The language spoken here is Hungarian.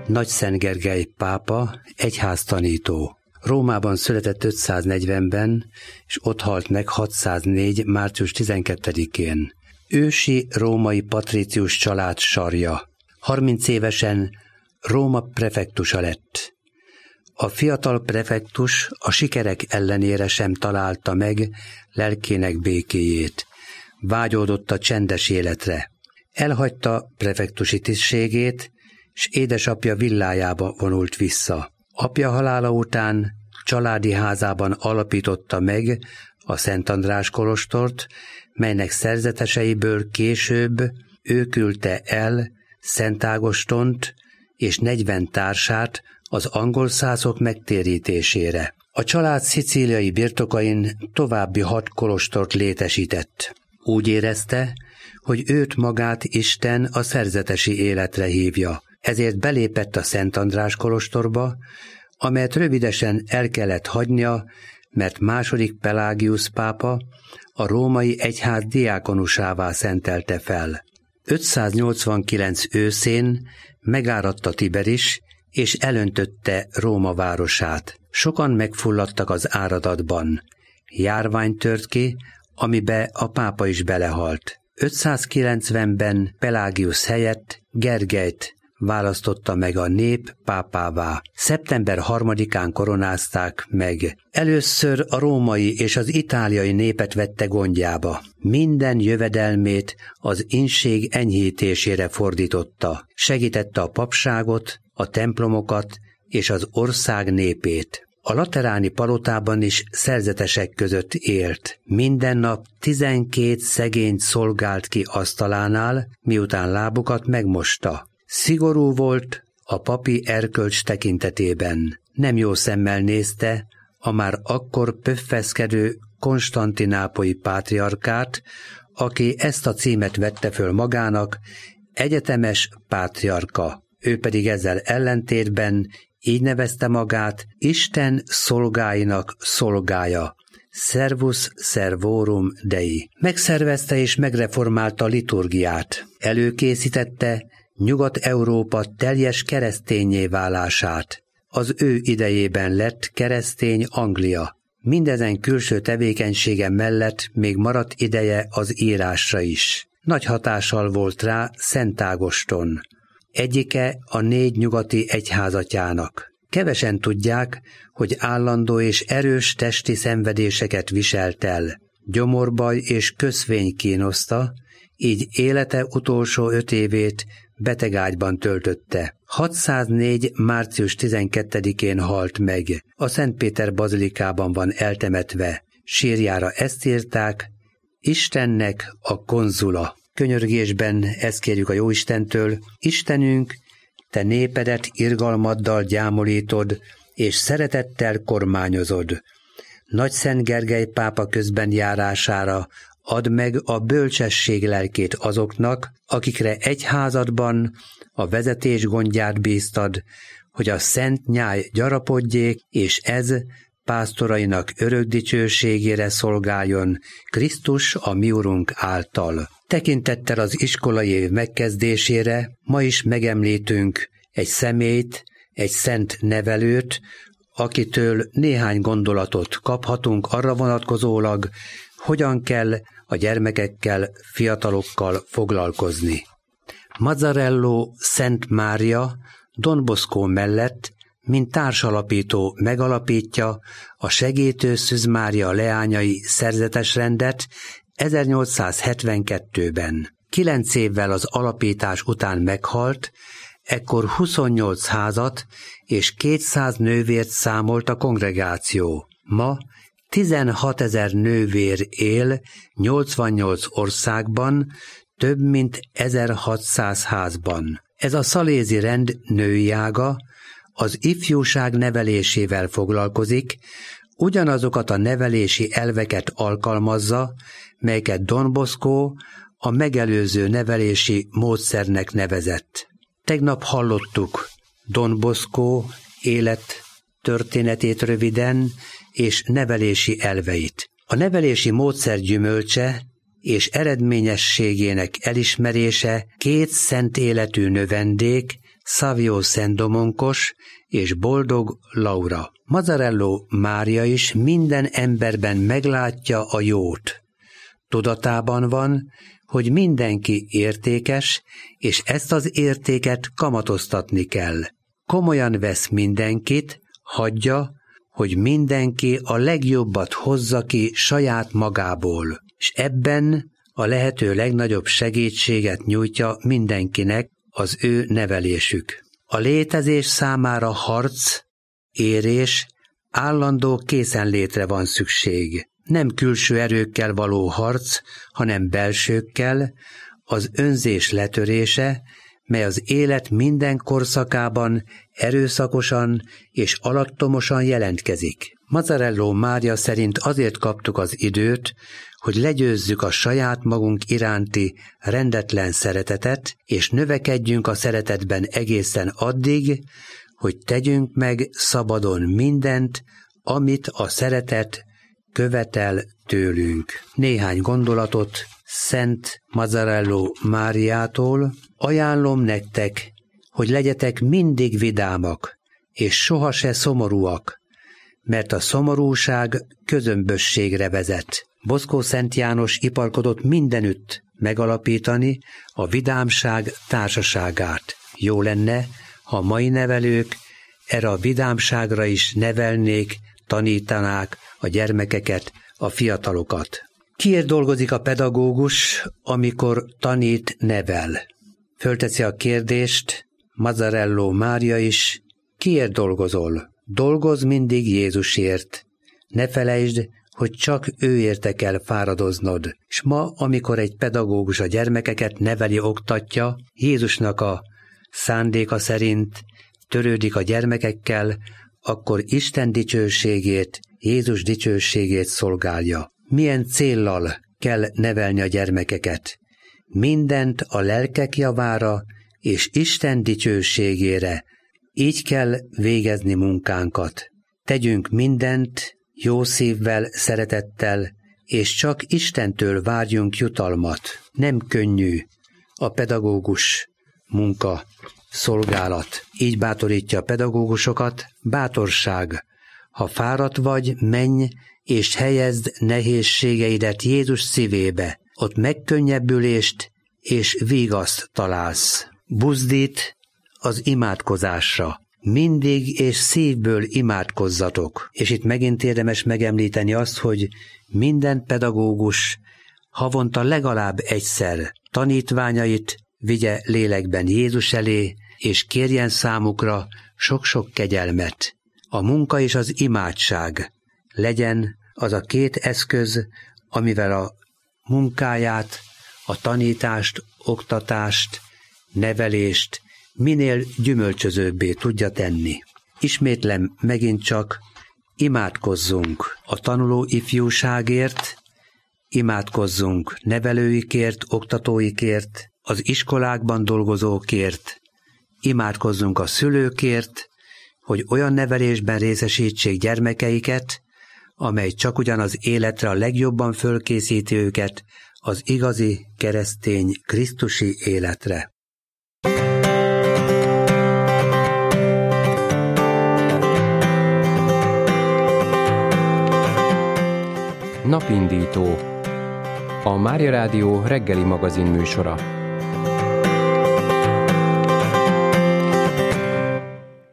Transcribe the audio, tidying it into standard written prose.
Nagyszent Gergely pápa, egyháztanító. Rómában született 540-ben, és ott halt meg 604. március 12-én. Ősi római patrícius család sarja. 30 évesen Róma prefektusa lett. A fiatal prefektus a sikerek ellenére sem találta meg lelkének békéjét. Vágyódott a csendes életre. Elhagyta prefektusi tisztségét, s édesapja villájába vonult vissza. Apja halála után családi házában alapította meg a Szent András kolostort, melynek szerzeteseiből később ő küldte el Szent Ágostont és 40 társát az angol szászok megtérítésére. A család szicíliai birtokain további 6 kolostort létesített. Úgy érezte, hogy őt magát Isten a szerzetesi életre hívja. Ezért belépett a Szent András kolostorba, amelyet rövidesen el kellett hagynia, mert II. Pelágius pápa a római egyház diákonusává szentelte fel. 589 őszén megáradta Tiberis, és elöntötte Róma városát. Sokan megfulladtak az áradatban. Járvány tört ki, amibe a pápa is belehalt. 590-ben Pelágius helyett Gergelyt választotta meg a nép pápává. Szeptember 3-án koronázták meg. Először a római és az itáliai népet vette gondjába. Minden jövedelmét az inség enyhítésére fordította. Segítette a papságot, a templomokat és az ország népét. A lateráni palotában is szerzetesek között élt. Minden nap 12 szegényt szolgált ki asztalánál, miután lábukat megmosta. Szigorú volt a papi erkölcs tekintetében. Nem jó szemmel nézte a már akkor pöffeszkedő konstantinápolyi pátriarkát, aki ezt a címet vette föl magának, egyetemes pátriarka. Ő pedig ezzel ellentétben így nevezte magát Isten szolgáinak szolgája. Servus servorum Dei. Megszervezte és megreformálta a liturgiát. Előkészítette Nyugat-Európa teljes kereszténnyé válását. Az ő idejében lett keresztény Anglia. Mindezen külső tevékenysége mellett még maradt ideje az írásra is. Nagy hatással volt rá Szent Ágoston, egyike a 4 nyugati egyházatjának. Kevesen tudják, hogy állandó és erős testi szenvedéseket viselt el. Gyomorbaj és köszvény kínoszta, így élete utolsó 5 évét betegágyban töltötte. 604. március 12-én halt meg. A Szentpéter bazilikában van eltemetve. Sírjára ezt írták: Istennek a konzula. Könyörgésben ezt kérjük a Jóistentől: Istenünk, te népedet irgalmaddal gyámolítod, és szeretettel kormányozod. Nagyszent Gergely pápa közben járására add meg a bölcsesség lelkét azoknak, akikre egyházadban a vezetés gondját bíztad, hogy a szent nyáj gyarapodjék, és ez pásztorainak örök dicsőségére szolgáljon Krisztus a mi Urunk által. Tekintettel az iskolai év megkezdésére ma is megemlítünk egy személyt, egy szent nevelőt, akitől néhány gondolatot kaphatunk arra vonatkozólag, hogyan kell a gyermekekkel, fiatalokkal foglalkozni. Mazzarello Szent Mária Don Bosco mellett, mint társalapító megalapítja a Segítő Szűz Mária leányai szerzetesrendet 1872-ben. 9 évvel az alapítás után meghalt, ekkor 28 házat és 200 nővért számolt a kongregáció. Ma 16 000 nővér él 88 országban, több mint 1600 házban. Ez a szalézi rend női ága az ifjúság nevelésével foglalkozik, ugyanazokat a nevelési elveket alkalmazza, melyeket Don Bosco a megelőző nevelési módszernek nevezett. Tegnap hallottuk Don Bosco élettörténetét röviden és nevelési elveit. A nevelési módszer gyümölcse és eredményességének elismerése 2 szent életű növendék, Savio Szentdomonkos és Boldog Laura. Mazzarello Mária is minden emberben meglátja a jót. Tudatában van, hogy mindenki értékes, és ezt az értéket kamatoztatni kell. Komolyan vesz mindenkit, hagyja, hogy mindenki a legjobbat hozza ki saját magából, és ebben a lehető legnagyobb segítséget nyújtja mindenkinek az ő nevelésük. A létezés számára harc, érés, állandó készenlétre van szükség. Nem külső erőkkel való harc, hanem belsőkkel, az önzés letörése, mely az élet minden korszakában erőszakosan és alattomosan jelentkezik. Mazzarello Mária szerint azért kaptuk az időt, hogy legyőzzük a saját magunk iránti rendetlen szeretetet, és növekedjünk a szeretetben egészen addig, hogy tegyünk meg szabadon mindent, amit a szeretet követel tőlünk. Néhány gondolatot Szent Mazzarello Máriától. Ajánlom nektek, hogy legyetek mindig vidámak, és soha se szomorúak, mert a szomorúság közömbösségre vezet. Boszkó Szent János iparkodott mindenütt megalapítani a vidámság társaságát. Jó lenne, ha a mai nevelők erre a vidámságra is nevelnék, tanítanák a gyermekeket, a fiatalokat. Kiért dolgozik a pedagógus, amikor tanít, nevel? Fölteszi a kérdést Mazzarello Mária is, kiért dolgozol? Dolgozz mindig Jézusért. Ne felejtsd, hogy csak őérte kell fáradoznod. És ma, amikor egy pedagógus a gyermekeket neveli, oktatja, Jézusnak a szándéka szerint törődik a gyermekekkel, akkor Isten dicsőségét, Jézus dicsőségét szolgálja. Milyen céllal kell nevelni a gyermekeket? Mindent a lelkek javára és Isten dicsőségére. Így kell végezni munkánkat. Tegyünk mindent jó szívvel, szeretettel, és csak Istentől várjunk jutalmat. Nem könnyű a pedagógus munka, szolgálat. Így bátorítja a pedagógusokat, bátorság. Ha fáradt vagy, menj, és helyezd nehézségeidet Jézus szívébe. Ott megkönnyebbülést és vigaszt találsz. Buzdít az imádkozásra. Mindig és szívből imádkozzatok. És itt megint érdemes megemlíteni azt, hogy minden pedagógus havonta legalább egyszer tanítványait vigye lélekben Jézus elé, és kérjen számukra sok-sok kegyelmet. A munka és az imádság legyen az a két eszköz, amivel a munkáját, a tanítást, oktatást, nevelést minél gyümölcsözőbbé tudja tenni. Ismétlem megint csak, imádkozzunk a tanuló ifjúságért, imádkozzunk nevelőikért, oktatóikért, az iskolákban dolgozókért, imádkozzunk a szülőkért, hogy olyan nevelésben részesítsék gyermekeiket, amely csak ugyan az életre a legjobban fölkészíti őket az igazi keresztény krisztusi életre. Napindító. A Mária Rádió reggeli magazin műsora.